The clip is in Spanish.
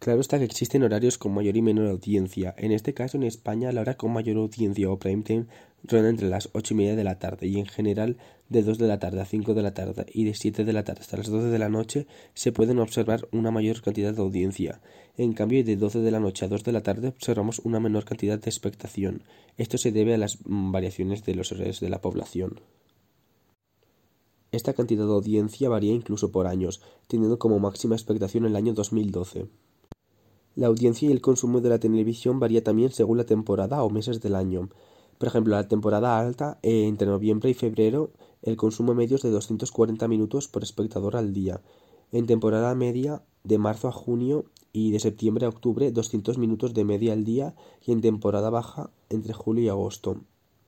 Claro está que existen horarios con mayor y menor audiencia. En este caso, en España, la hora con mayor audiencia o prime time ronda entre las 8:30 de la tarde y en general de 2 de la tarde a 5 de la tarde y de 7 de la tarde hasta las 12 de la noche se pueden observar una mayor cantidad de audiencia. En cambio, de 12 de la noche a 2 de la tarde observamos una menor cantidad de expectación. Esto se debe a las variaciones de los horarios de la población. Esta cantidad de audiencia varía incluso por años, teniendo como máxima expectación el año 2012. La audiencia y el consumo de la televisión varía también según la temporada o meses del año. Por ejemplo, la temporada alta, entre noviembre y febrero, el consumo medio es de 240 minutos por espectador al día. En temporada media, de marzo a junio y de septiembre a octubre, 200 minutos de media al día y en temporada baja, entre julio y agosto,